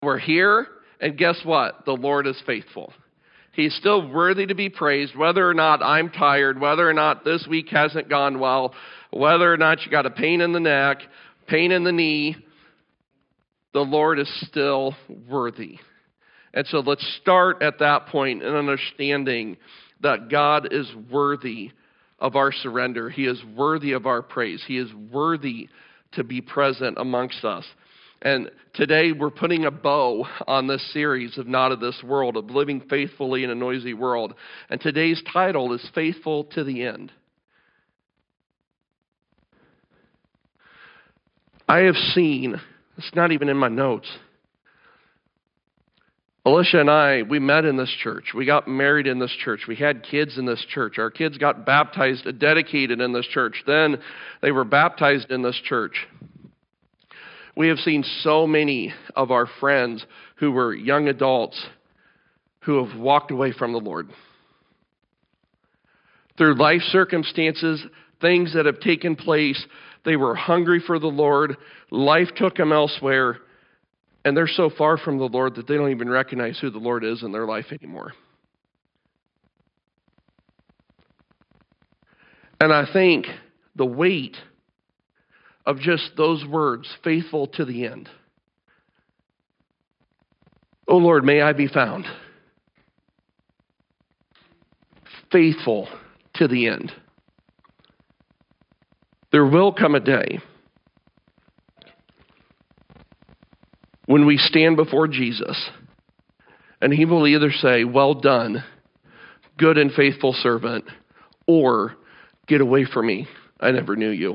We're here, and guess what? The Lord is faithful. He's still worthy to be praised, whether or not I'm tired, whether or not this week hasn't gone well, whether or not you got a pain in the neck, pain in the knee. The Lord is still worthy. And so let's start at that point in understanding that God is worthy of our surrender. He is worthy of our praise. He is worthy to be present amongst us. And today we're putting a bow on this series of Not of This World, of living faithfully in a noisy world. And today's title is Faithful to the End. I have seen, it's not even in my notes, Alicia and I, we met in this church. We got married in this church. We had kids in this church. Our kids got baptized, dedicated in this church. Then they were baptized in this church. We have seen so many of our friends who were young adults who have walked away from the Lord. Through life circumstances, things that have taken place, they were hungry for the Lord. Life took them elsewhere. And they're so far from the Lord that they don't even recognize who the Lord is in their life anymore. And I think the weight of just those words, faithful to the end. Oh Lord, may I be found faithful to the end. There will come a day when we stand before Jesus, and he will either say, well done, good and faithful servant, or get away from me, I never knew you.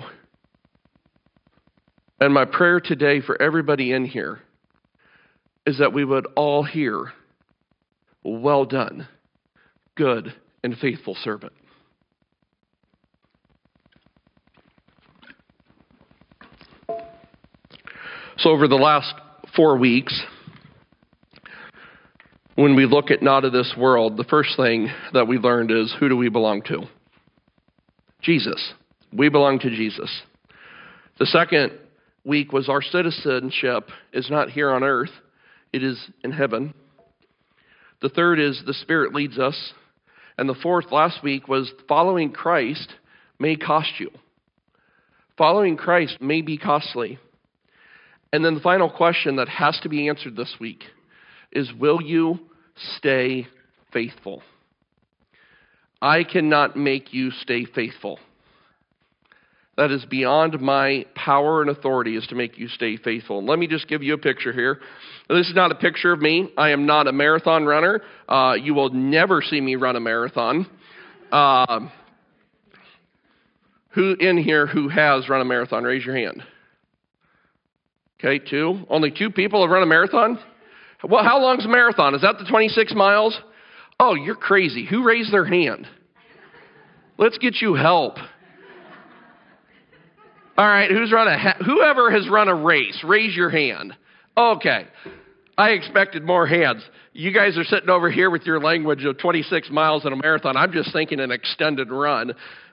And my prayer today for everybody in here is that we would all hear, well done, good and faithful servant. So over the last 4 weeks, when we look at Not of This World, the first thing that we learned is, who do we belong to? Jesus. We belong to Jesus. The second week was our citizenship is not here on earth, it is in heaven. The third is the Spirit leads us. And the fourth last week was following Christ may cost you. Following Christ may be costly. And then the final question that has to be answered this week is, will you stay faithful? I cannot make you stay faithful. That is beyond my power and authority, is to make you stay faithful. And let me just give you a picture here. This is not a picture of me. I am not a marathon runner. You will never see me run a marathon. Who in here who has run a marathon? Raise your hand. Okay, 2. Only 2 people have run a marathon? Well, how long's a marathon? Is that the 26 miles? Oh, you're crazy. Who raised their hand? Let's get you help. All right, whoever has run a race, raise your hand. Okay, I expected more hands. You guys are sitting over here with your language of 26 miles in a marathon. I'm just thinking an extended run.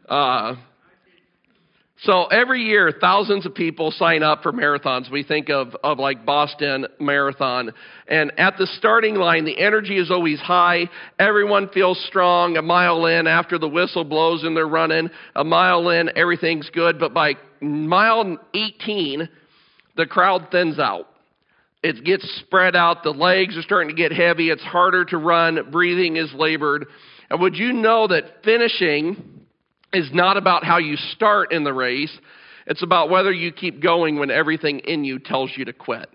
So every year, thousands of people sign up for marathons. We think of like Boston Marathon. And at the starting line, the energy is always high. Everyone feels strong. A mile in, after the whistle blows and they're running, a mile in, everything's good. But by mile 18, the crowd thins out. It gets spread out. The legs are starting to get heavy. It's harder to run. Breathing is labored. And would you know that finishing is not about how you start in the race. It's about whether you keep going when everything in you tells you to quit.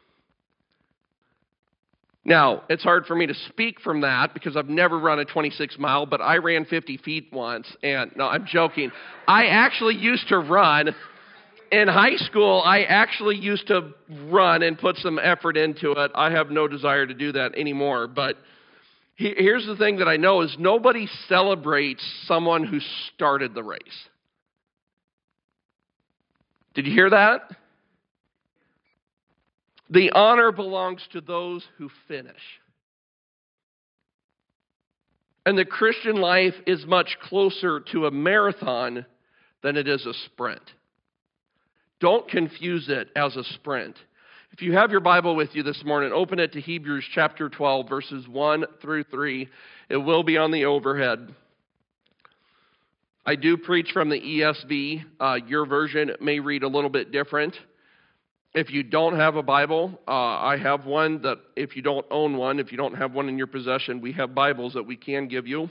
Now, it's hard for me to speak from that because I've never run a 26 mile, but I ran 50 feet once. And no, I'm joking. I actually used to run. In high school, I actually used to run and put some effort into it. I have no desire to do that anymore, but here's the thing that I know is nobody celebrates someone who started the race. Did you hear that? The honor belongs to those who finish. And the Christian life is much closer to a marathon than it is a sprint. Don't confuse it as a sprint. If you have your Bible with you this morning, open it to Hebrews chapter 12, verses 1 through 3. It will be on the overhead. I do preach from the ESV. Your version may read a little bit different. If you don't have a Bible, I have one that if you don't own one, if you don't have one in your possession, we have Bibles that we can give you.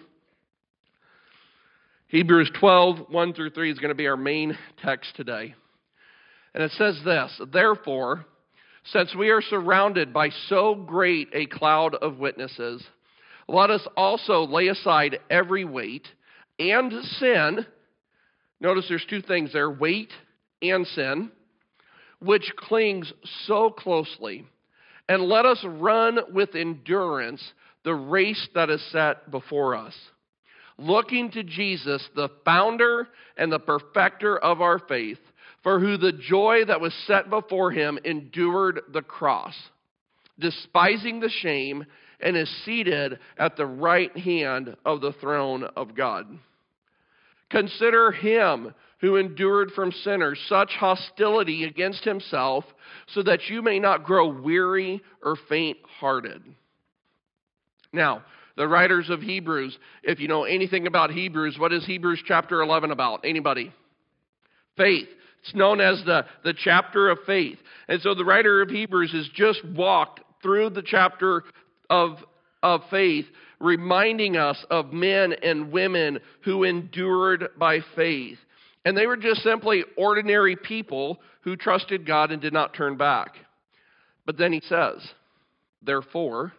Hebrews 12, 1 through 3 is going to be our main text today. And it says this, "Therefore, since we are surrounded by so great a cloud of witnesses, let us also lay aside every weight and sin." Notice there's two things there, weight and sin, "which clings so closely, and let us run with endurance the race that is set before us, looking to Jesus, the founder and the perfecter of our faith, for who the joy that was set before him endured the cross, despising the shame, and is seated at the right hand of the throne of God. Consider him who endured from sinners such hostility against himself, so that you may not grow weary or faint-hearted." Now, the writers of Hebrews, if you know anything about Hebrews, what is Hebrews chapter 11 about? Anybody? Faith. It's known as the chapter of faith. And so the writer of Hebrews has just walked through the chapter of faith, reminding us of men and women who endured by faith. And they were just simply ordinary people who trusted God and did not turn back. But then he says, "Therefore,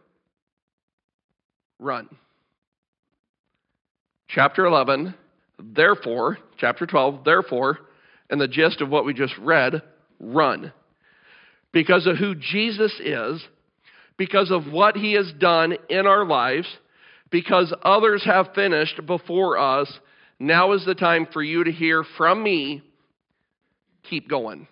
run." Chapter 11, therefore, chapter 12, therefore, and the gist of what we just read, run. Because of who Jesus is, because of what he has done in our lives, because others have finished before us, now is the time for you to hear from me, keep going.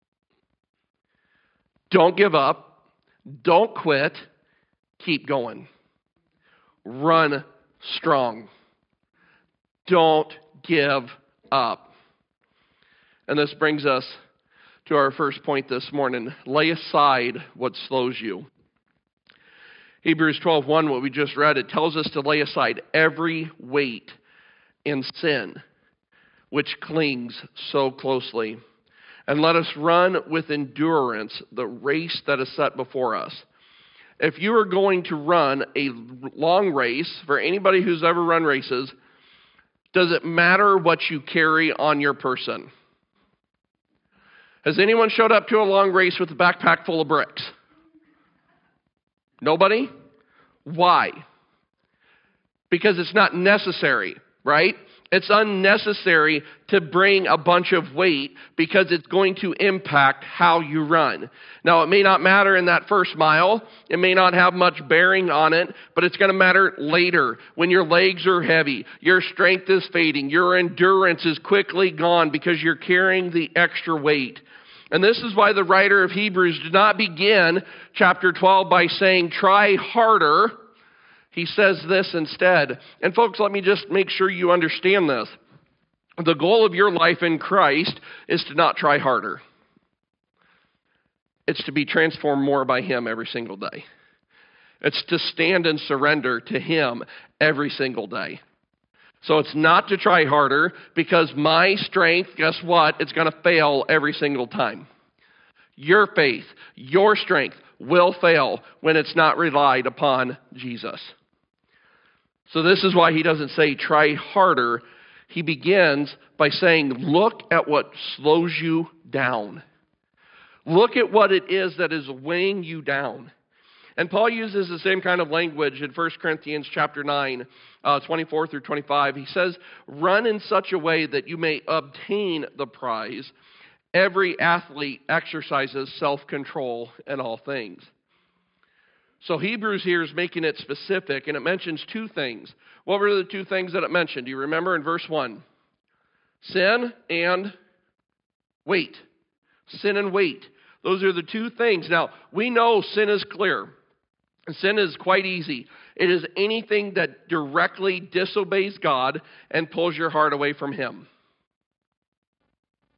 Don't give up. Don't quit. Keep going. Run strong. Don't give up. And this brings us to our first point this morning. Lay aside what slows you. Hebrews 12:1, what we just read, it tells us to lay aside every weight and sin which clings so closely. And let us run with endurance the race that is set before us. If you are going to run a long race, for anybody who's ever run races, does it matter what you carry on your person? Has anyone showed up to a long race with a backpack full of bricks? Nobody? Why? Because it's not necessary, right? It's unnecessary to bring a bunch of weight because it's going to impact how you run. Now, it may not matter in that first mile. It may not have much bearing on it, but it's going to matter later when your legs are heavy, your strength is fading, your endurance is quickly gone because you're carrying the extra weight. And this is why the writer of Hebrews did not begin chapter 12 by saying, try harder. He says this instead. And folks, let me just make sure you understand this. The goal of your life in Christ is to not try harder. It's to be transformed more by him every single day. It's to stand and surrender to him every single day. So it's not to try harder because my strength, guess what? It's going to fail every single time. Your faith, your strength will fail when it's not relied upon Jesus. So this is why he doesn't say try harder. He begins by saying, look at what slows you down. Look at what it is that is weighing you down. And Paul uses the same kind of language in 1 Corinthians chapter 9, 24 through 25. He says, run in such a way that you may obtain the prize. Every athlete exercises self-control in all things. So Hebrews here is making it specific, and it mentions two things. What were the two things that it mentioned? Do you remember in verse 1? Sin and weight. Sin and weight. Those are the two things. Now, we know sin is clear. Sin is quite easy. It is anything that directly disobeys God and pulls your heart away from him.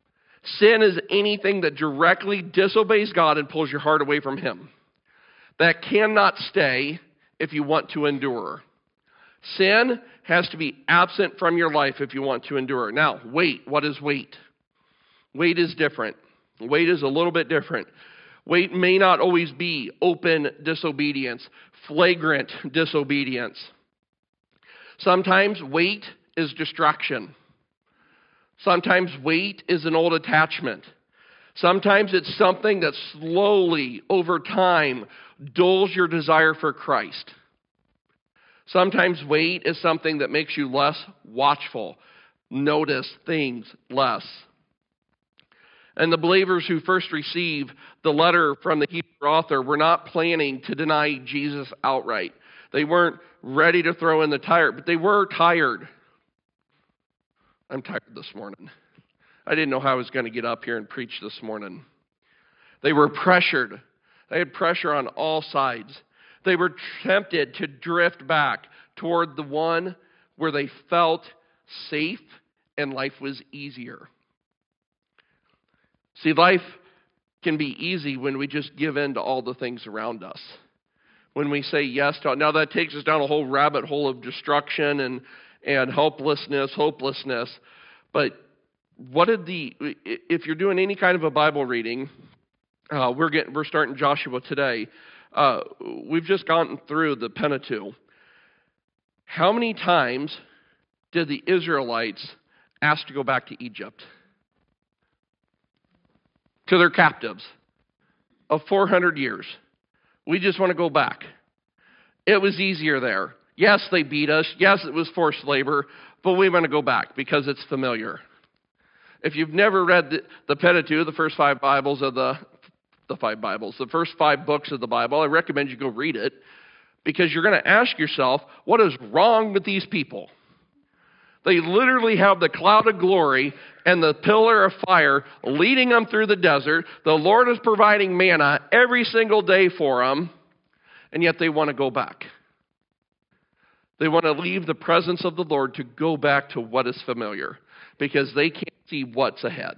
Sin is anything that directly disobeys God and pulls your heart away from Him. That cannot stay if you want to endure. Sin has to be absent from your life if you want to endure. Now, weight. What is weight? Weight is different. Weight is a little bit different. Weight may not always be open disobedience, flagrant disobedience. Sometimes weight is distraction. Sometimes weight is an old attachment. Sometimes it's something that slowly, over time, dulls your desire for Christ. Sometimes weight is something that makes you less watchful, notice things less. And the believers who first receive the letter from the Hebrew author were not planning to deny Jesus outright. They weren't ready to throw in the tire, but they were tired. I'm tired this morning. I didn't know how I was going to get up here and preach this morning. They were pressured. They had pressure on all sides. They were tempted to drift back toward the one where they felt safe and life was easier. See, life can be easy when we just give in to all the things around us. When we say yes to, now that takes us down a whole rabbit hole of destruction and helplessness, hopelessness. But if you're doing any kind of a Bible reading, we're starting Joshua today. We've just gone through the Pentateuch. How many times did the Israelites ask to go back to Egypt? To their captives of 400 years. We just want to go back. It was easier there. Yes, they beat us. Yes, it was forced labor, but we want to go back because it's familiar. If you've never read the Pentateuch, the first five Bibles of the first five books of the Bible, I recommend you go read it because you're going to ask yourself, what is wrong with these people? They literally have the cloud of glory and the pillar of fire leading them through the desert. The Lord is providing manna every single day for them, and yet they want to go back. They want to leave the presence of the Lord to go back to what is familiar because they can't see what's ahead.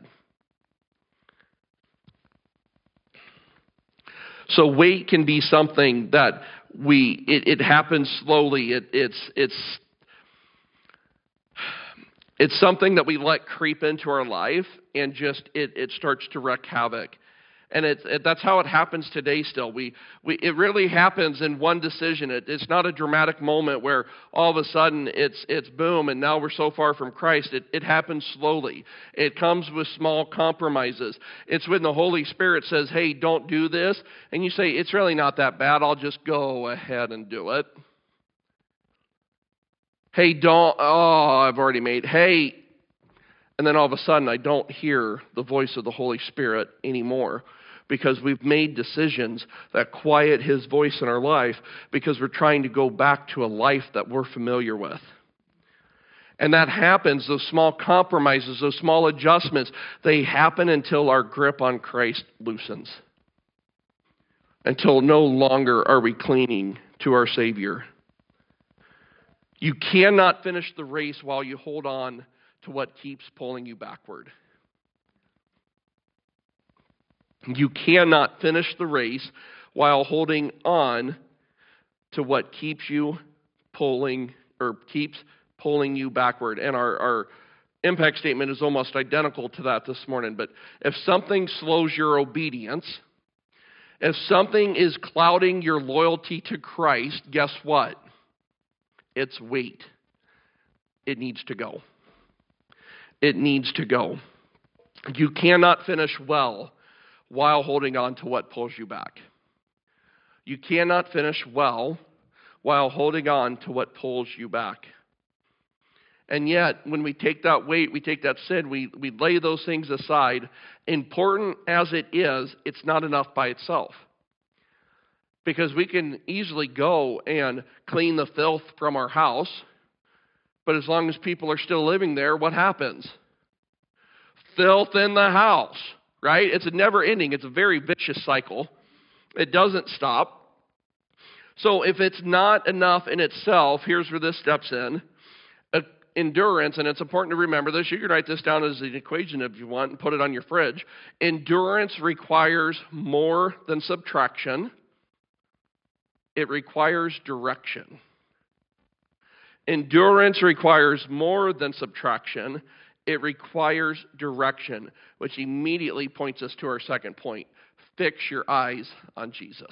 So weight can be something that it happens slowly. It's something that we let creep into our life and just it starts to wreak havoc. And that's how it happens today still. It really happens in one decision. It's not a dramatic moment where all of a sudden it's boom and now we're so far from Christ. It happens slowly. It comes with small compromises. It's when the Holy Spirit says, hey, don't do this. And you say, it's really not that bad. I'll just go ahead and do it. Hey, I've already made, hey. And then all of a sudden I don't hear the voice of the Holy Spirit anymore because we've made decisions that quiet His voice in our life because we're trying to go back to a life that we're familiar with. And that happens, those small compromises, those small adjustments, they happen until our grip on Christ loosens. Until no longer are we clinging to our Savior. You cannot finish the race while you hold on to what keeps pulling you backward. You cannot finish the race while holding on to what keeps pulling you backward. And our impact statement is almost identical to that this morning. But if something slows your obedience, if something is clouding your loyalty to Christ, guess what? It's weight. It needs to go. It needs to go. You cannot finish well while holding on to what pulls you back. You cannot finish well while holding on to what pulls you back. And yet, when we take that weight, we take that sin, we lay those things aside. Important as it is, it's not enough by itself. Because we can easily go and clean the filth from our house, but as long as people are still living there, what happens? Filth in the house, right? It's a never ending. It's a very vicious cycle. It doesn't stop. So if it's not enough in itself, here's where this steps in. endurance, and it's important to remember this. You can write this down as an equation if you want and put it on your fridge. Endurance requires more than subtraction. It requires direction. Endurance requires more than subtraction. It requires direction, which immediately points us to our second point. Fix your eyes on Jesus.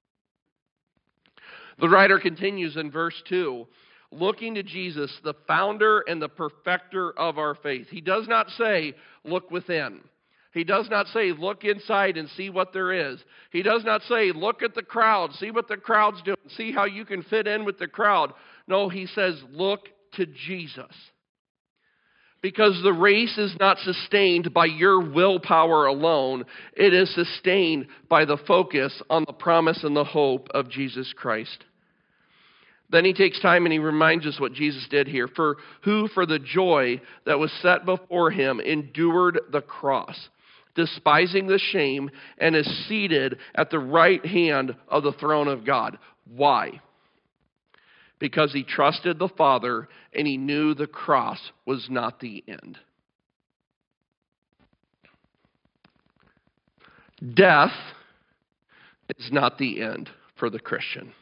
The writer continues in verse 2, looking to Jesus, the founder and the perfecter of our faith. He does not say, look within. He does not say, look inside and see what there is. He does not say, look at the crowd, see what the crowd's doing, see how you can fit in with the crowd. No, he says, look to Jesus. Because the race is not sustained by your willpower alone. It is sustained by the focus on the promise and the hope of Jesus Christ. Then he takes time and he reminds us what Jesus did here. For the joy that was set before him, endured the cross, despising the shame, and is seated at the right hand of the throne of God. Why? Because he trusted the Father and he knew the cross was not the end. Death is not the end for the Christian.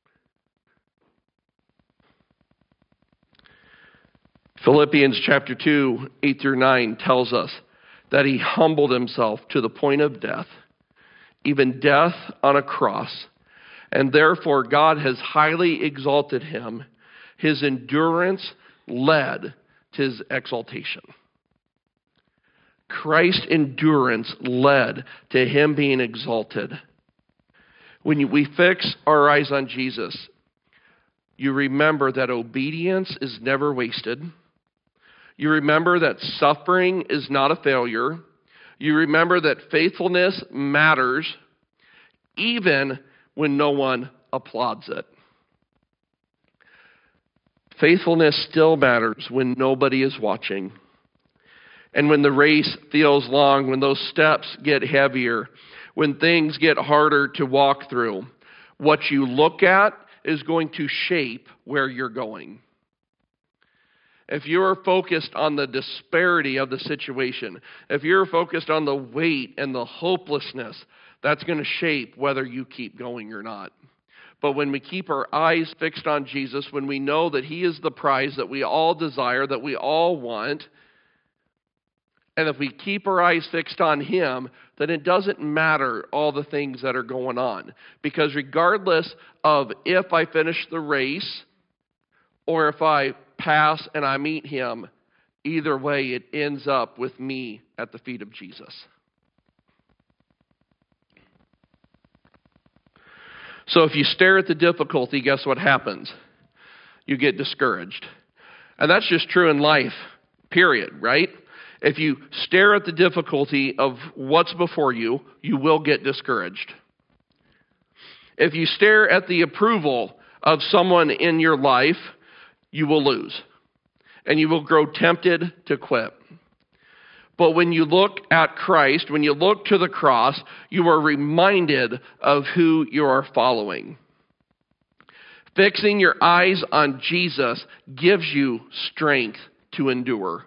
Philippians chapter 2, 8 through 9 tells us that he humbled himself to the point of death, even death on a cross. And therefore God has highly exalted him. His endurance led to his exaltation. Christ's endurance led to him being exalted. When we fix our eyes on Jesus, you remember that obedience is never wasted. You remember that suffering is not a failure. You remember that faithfulness matters even when no one applauds it. Faithfulness still matters when nobody is watching. And when the race feels long, when those steps get heavier, when things get harder to walk through, what you look at is going to shape where you're going. If you're focused on the disparity of the situation, if you're focused on the weight and the hopelessness, that's going to shape whether you keep going or not. But when we keep our eyes fixed on Jesus, when we know that he is the prize that we all desire, that we all want, and if we keep our eyes fixed on him, then it doesn't matter all the things that are going on. Because regardless of if I finish the race or if I pass and I meet him, either way it ends up with me at the feet of Jesus. So if you stare at the difficulty, guess what happens? You get discouraged. And that's just true in life, period, right? If you stare at the difficulty of what's before you, you will get discouraged. If you stare at the approval of someone in your life, you will lose. And you will grow tempted to quit. But when you look at Christ, when you look to the cross, you are reminded of who you are following. Fixing your eyes on Jesus gives you strength to endure.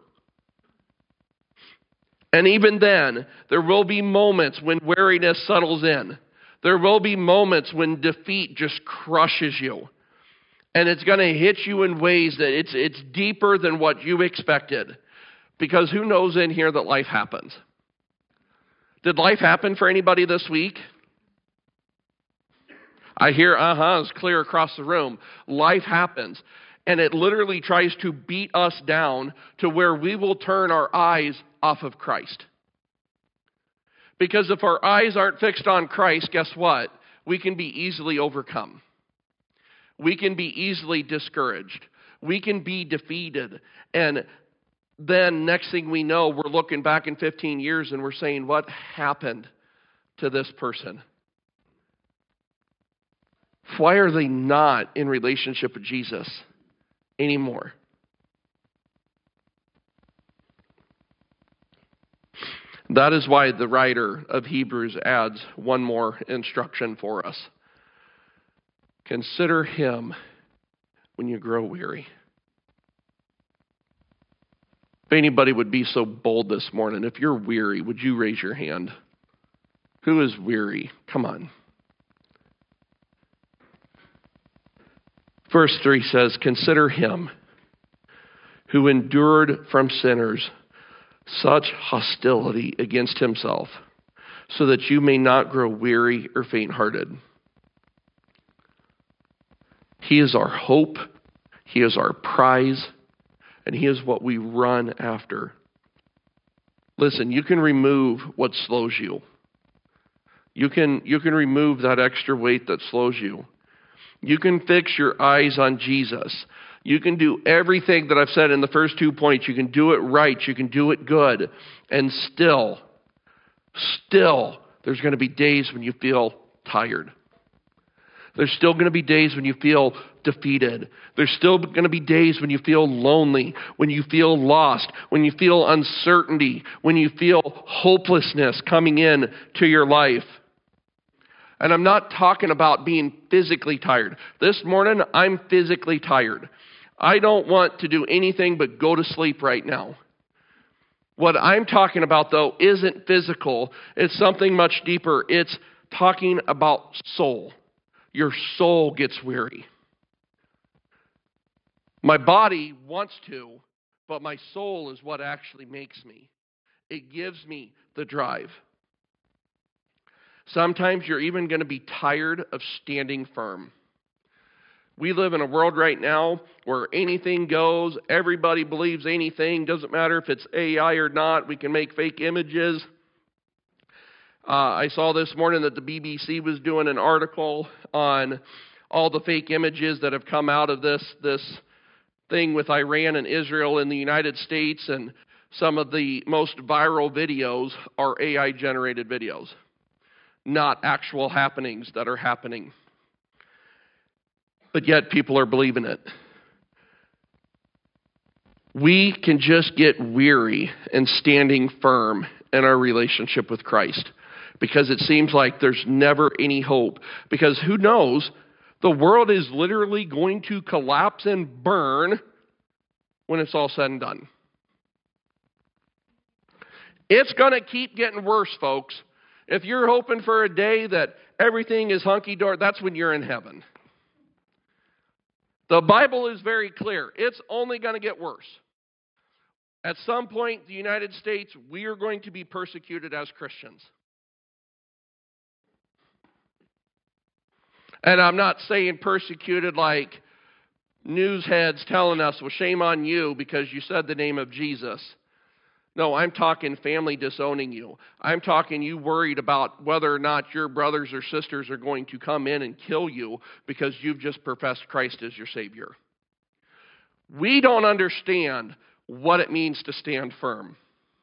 And even then, there will be moments when weariness settles in. There will be moments when defeat just crushes you. And it's going to hit you in ways that it's deeper than what you expected. Because who knows in here that life happens? Did life happen for anybody this week? I hear it's clear across the room. Life happens. And it literally tries to beat us down to where we will turn our eyes off of Christ. Because if our eyes aren't fixed on Christ, guess what? We can be easily overcome. We can be easily discouraged. We can be defeated. And then next thing we know, we're looking back in 15 years and we're saying, what happened to this person? Why are they not in relationship with Jesus anymore? That is why the writer of Hebrews adds one more instruction for us. Consider him when you grow weary. If anybody would be so bold this morning, if you're weary, would you raise your hand? Who is weary? Come on. Verse 3 says, consider him who endured from sinners such hostility against himself, so that you may not grow weary or faint-hearted. He is our hope, he is our prize, and he is what we run after. Listen, you can remove what slows you. You can remove that extra weight that slows you. You can fix your eyes on Jesus. You can do everything that I've said in the first 2 points. You can do it right. You can do it good. And still, there's going to be days when you feel tired. There's still going to be days when you feel defeated. There's still going to be days when you feel lonely, when you feel lost, when you feel uncertainty, when you feel hopelessness coming in to your life. And I'm not talking about being physically tired. This morning, I'm physically tired. I don't want to do anything but go to sleep right now. What I'm talking about, though, isn't physical. It's something much deeper. It's talking about soul. Your soul gets weary. My body wants to, but my soul is what actually makes me. It gives me the drive. Sometimes you're even going to be tired of standing firm. We live in a world right now where anything goes. Everybody believes anything. Doesn't matter if it's AI or not. We can make fake images. I saw this morning that the BBC was doing an article on all the fake images that have come out of this thing with Iran and Israel in the United States, and some of the most viral videos are AI-generated videos, not actual happenings that are happening. But yet people are believing it. We can just get weary in standing firm in our relationship with Christ, because it seems like there's never any hope. Because who knows, the world is literally going to collapse and burn when it's all said and done. It's going to keep getting worse, folks. If you're hoping for a day that everything is hunky-dory, that's when you're in heaven. The Bible is very clear. It's only going to get worse. At some point, the United States, we are going to be persecuted as Christians. And I'm not saying persecuted like news heads telling us, well, shame on you because you said the name of Jesus. No, I'm talking family disowning you. I'm talking you worried about whether or not your brothers or sisters are going to come in and kill you because you've just professed Christ as your Savior. We don't understand what it means to stand firm.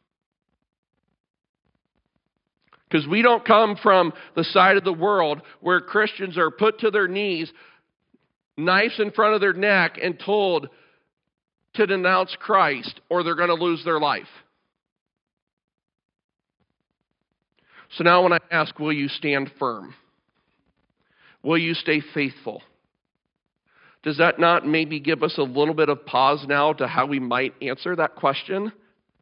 Because we don't come from the side of the world where Christians are put to their knees, knives in front of their neck, and told to denounce Christ or they're going to lose their life. So now when I ask, will you stand firm? Will you stay faithful? Does that not maybe give us a little bit of pause now to how we might answer that question?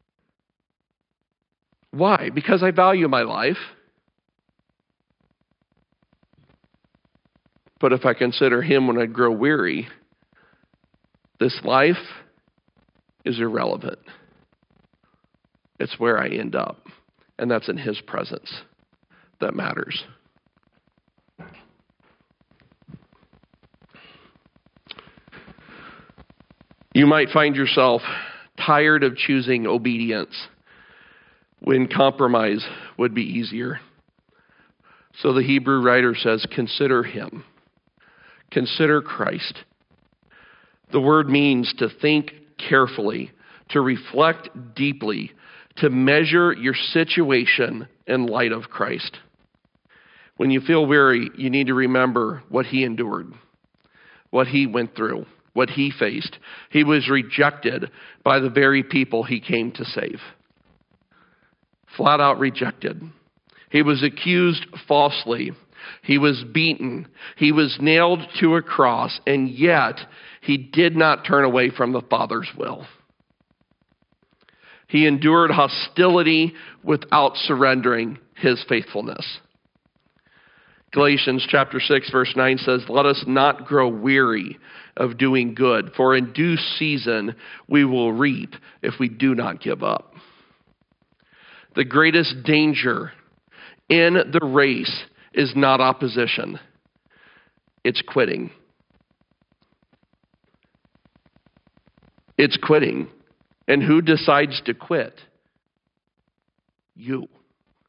Why? Because I value my life. But if I consider him when I grow weary, this life is irrelevant. It's where I end up. And that's in his presence that matters. You might find yourself tired of choosing obedience when compromise would be easier. So the Hebrew writer says, consider him. Consider Christ. The word means to think carefully, to reflect deeply, to measure your situation in light of Christ. When you feel weary, you need to remember what he endured, what he went through, what he faced. He was rejected by the very people he came to save. Flat out rejected. He was accused falsely. He was beaten. He was nailed to a cross, and yet he did not turn away from the Father's will. He endured hostility without surrendering his faithfulness. Galatians chapter 6, verse 9 says, "Let us not grow weary of doing good, for in due season we will reap if we do not give up." The greatest danger in the race is not opposition. It's quitting. It's quitting. And who decides to quit? You.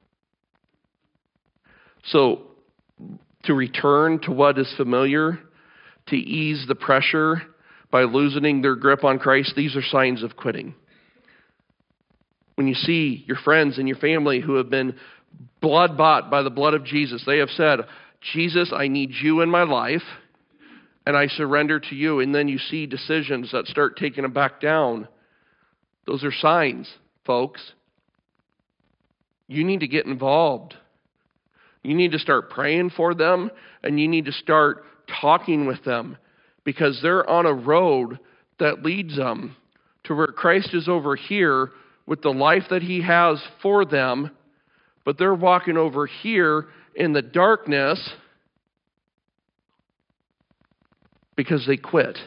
So, to return to what is familiar, to ease the pressure by loosening their grip on Christ, these are signs of quitting. When you see your friends and your family who have been blood-bought by the blood of Jesus, they have said, "Jesus, I need you in my life, and I surrender to you." And then you see decisions that start taking them back down. Those are signs, folks. You need to get involved. You need to start praying for them, and you need to start talking with them, because they're on a road that leads them to where Christ is over here with the life that he has for them, but they're walking over here in the darkness because they quit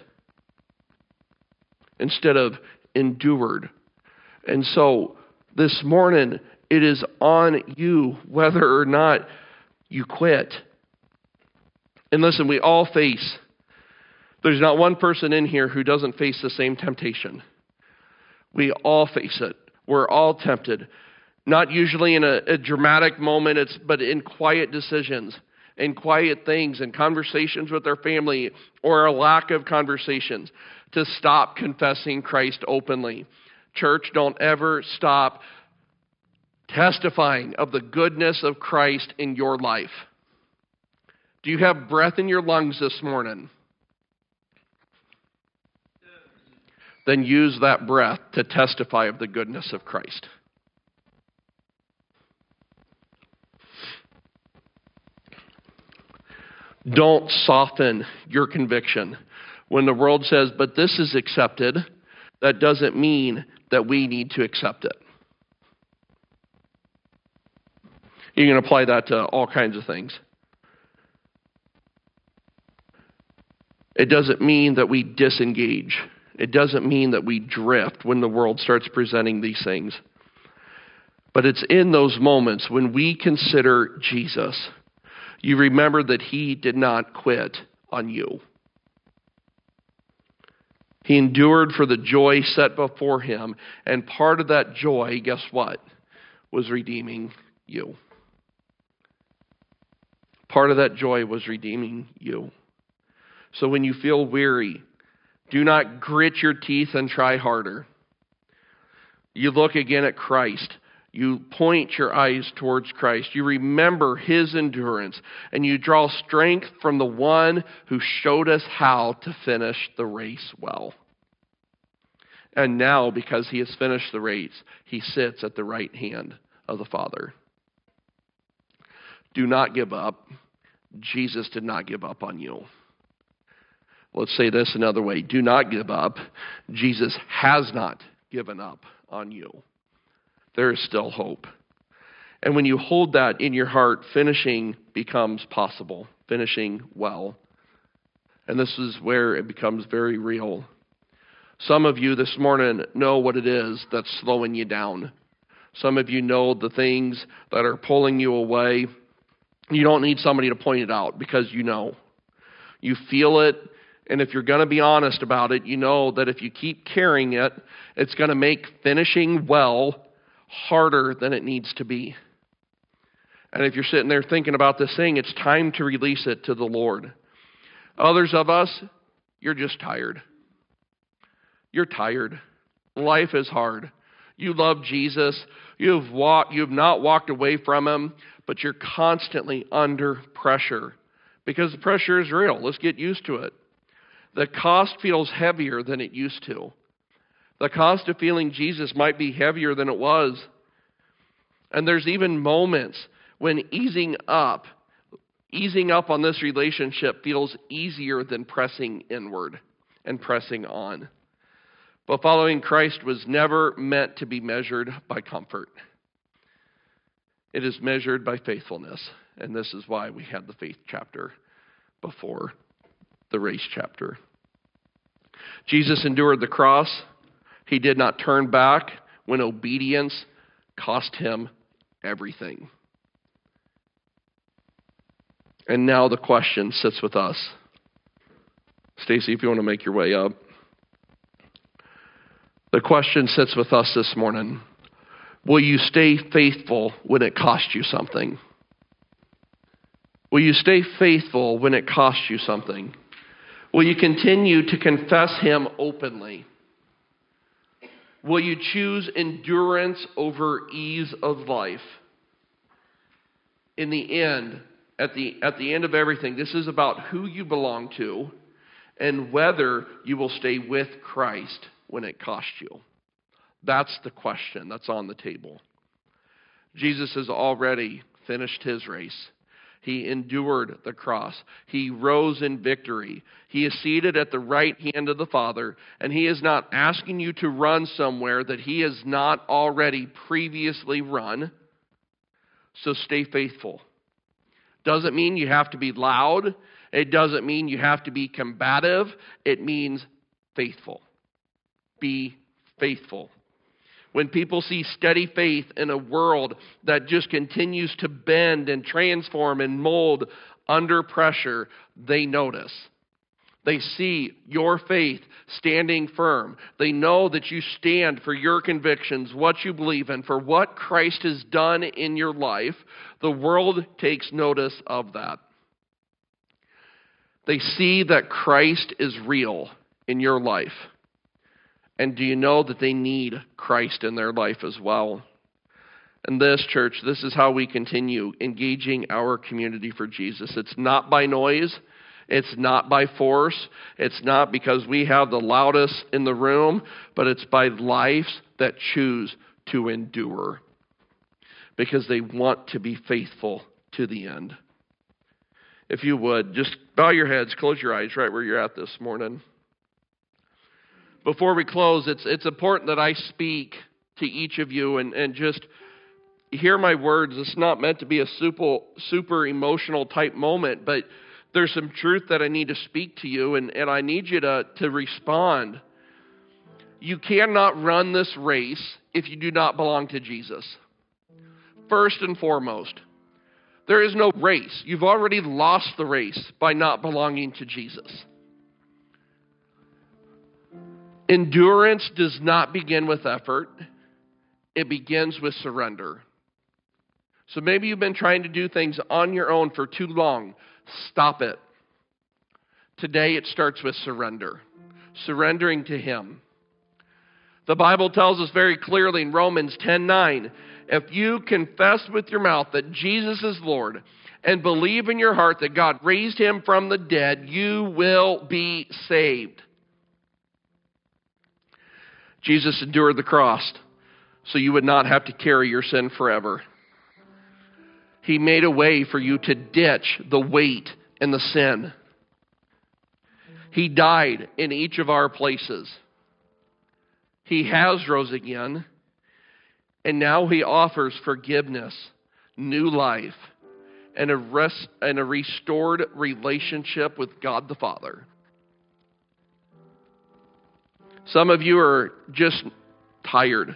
instead of endured. And so this morning, it is on you whether or not you quit. And listen, we all there's not one person in here who doesn't face the same temptation. We all face it. We're all tempted. Not usually in a dramatic moment, but in quiet decisions, in quiet things, in conversations with our family, or a lack of conversations, to stop confessing Christ openly. Church, don't ever stop testifying of the goodness of Christ in your life. Do you have breath in your lungs this morning? Then use that breath to testify of the goodness of Christ. Don't soften your conviction. When the world says, "But this is accepted," that doesn't mean that we need to accept it. You can apply that to all kinds of things. It doesn't mean that we disengage. It doesn't mean that we drift when the world starts presenting these things. But it's in those moments when we consider Jesus, you remember that he did not quit on you. He endured for the joy set before him, and part of that joy, guess what, was redeeming you. Part of that joy was redeeming you. So when you feel weary, do not grit your teeth and try harder. You look again at Christ. You point your eyes towards Christ. You remember his endurance, and you draw strength from the one who showed us how to finish the race well. And now, because he has finished the race, he sits at the right hand of the Father. Do not give up. Jesus did not give up on you. Let's say this another way. Do not give up. Jesus has not given up on you. There is still hope. And when you hold that in your heart, finishing becomes possible. Finishing well. And this is where it becomes very real. Some of you this morning know what it is that's slowing you down. Some of you know the things that are pulling you away. You don't need somebody to point it out because you know. You feel it. And if you're going to be honest about it, you know that if you keep carrying it, it's going to make finishing well harder than it needs to be. And if you're sitting there thinking about this thing, it's time to release it to the Lord. Others of us, you're just tired. You're tired. Life is hard. You love Jesus. You've not walked away from him, but you're constantly under pressure because the pressure is real. Let's get used to it. The cost feels heavier than it used to. The cost of feeling Jesus might be heavier than it was. And there's even moments when easing up on this relationship feels easier than pressing inward and pressing on. But following Christ was never meant to be measured by comfort. It is measured by faithfulness. And this is why we had the faith chapter before the race chapter. Jesus endured the cross. He did not turn back when obedience cost him everything. And now the question sits with us. Stacy, if you want to make your way up. The question sits with us this morning. Will you stay faithful when it costs you something? Will you stay faithful when it costs you something? Will you continue to confess him openly? Will you choose endurance over ease of life? In the end, at the end of everything, this is about who you belong to and whether you will stay with Christ when it costs you. That's the question that's on the table. Jesus has already finished his race. He endured the cross. He rose in victory. He is seated at the right hand of the Father, and he is not asking you to run somewhere that he has not already previously run. So stay faithful. Doesn't mean you have to be loud. It doesn't mean you have to be combative. It means faithful. Be faithful. When people see steady faith in a world that just continues to bend and transform and mold under pressure, they notice. They see your faith standing firm. They know that you stand for your convictions, what you believe in, for what Christ has done in your life. The world takes notice of that. They see that Christ is real in your life. And do you know that they need Christ in their life as well? And this, church, this is how we continue engaging our community for Jesus. It's not by noise. It's not by force. It's not because we have the loudest in the room, but it's by lives that choose to endure because they want to be faithful to the end. If you would, just bow your heads, close your eyes right where you're at this morning. Before we close, it's important that I speak to each of you and just hear my words. It's not meant to be a super emotional type moment, but there's some truth that I need to speak to you, and I need you to respond. You cannot run this race if you do not belong to Jesus. First and foremost, there is no race. You've already lost the race by not belonging to Jesus. Endurance does not begin with effort. It begins with surrender. So maybe you've been trying to do things on your own for too long. Stop it. Today it starts with surrender. Surrendering to him. The Bible tells us very clearly in Romans 10:9, if you confess with your mouth that Jesus is Lord and believe in your heart that God raised him from the dead, you will be saved. Jesus endured the cross so you would not have to carry your sin forever. He made a way for you to ditch the weight and the sin. He died in each of our places. He has rose again, and now he offers forgiveness, new life, and a restored relationship with God the Father. Some of you are just tired.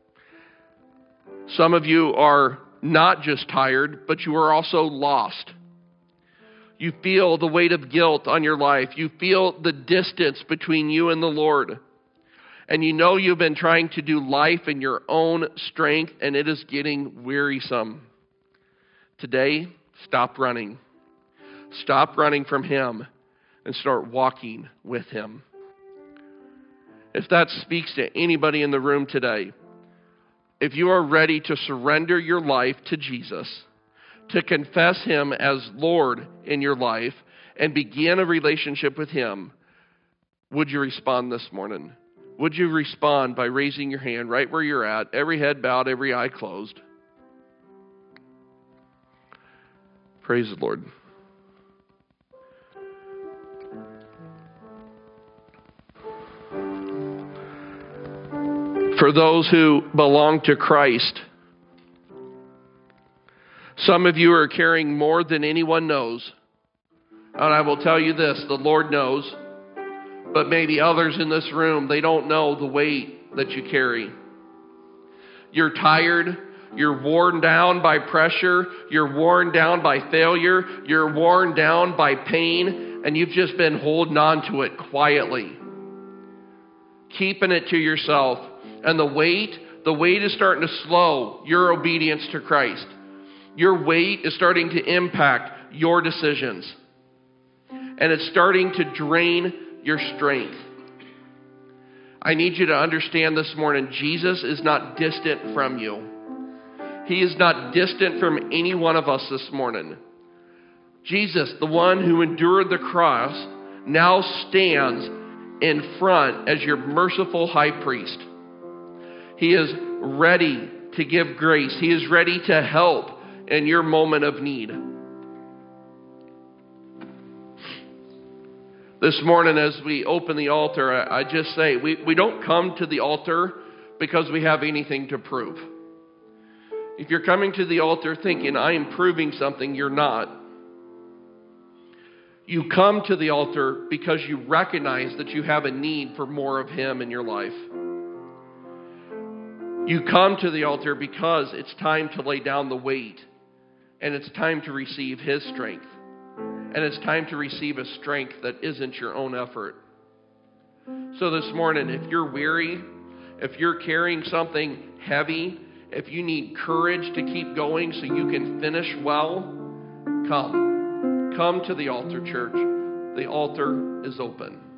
Some of you are not just tired, but you are also lost. You feel the weight of guilt on your life. You feel the distance between you and the Lord. And you know you've been trying to do life in your own strength, and it is getting wearisome. Today, stop running. Stop running from him and start walking with him. If that speaks to anybody in the room today, if you are ready to surrender your life to Jesus, to confess him as Lord in your life, and begin a relationship with him, would you respond this morning? Would you respond by raising your hand right where you're at, every head bowed, every eye closed? Praise the Lord. For those who belong to Christ, some of you are carrying more than anyone knows. And I will tell you this, the Lord knows. But maybe others in this room, they don't know the weight that you carry. You're tired. You're worn down by pressure. You're worn down by failure. You're worn down by pain. And you've just been holding on to it quietly. Keeping it to yourself. And the weight is starting to slow your obedience to Christ. Your weight is starting to impact your decisions. And it's starting to drain your strength. I need you to understand this morning, Jesus is not distant from you. He is not distant from any one of us this morning. Jesus, the one who endured the cross, now stands in front as your merciful high priest. He is ready to give grace. He is ready to help in your moment of need. This morning as we open the altar, I just say, we don't come to the altar because we have anything to prove. If you're coming to the altar thinking, I am proving something, you're not. You come to the altar because you recognize that you have a need for more of Him in your life. You come to the altar because it's time to lay down the weight, and it's time to receive His strength. And it's time to receive a strength that isn't your own effort. So this morning, if you're weary, if you're carrying something heavy, if you need courage to keep going so you can finish well, come. Come to the altar, church. The altar is open.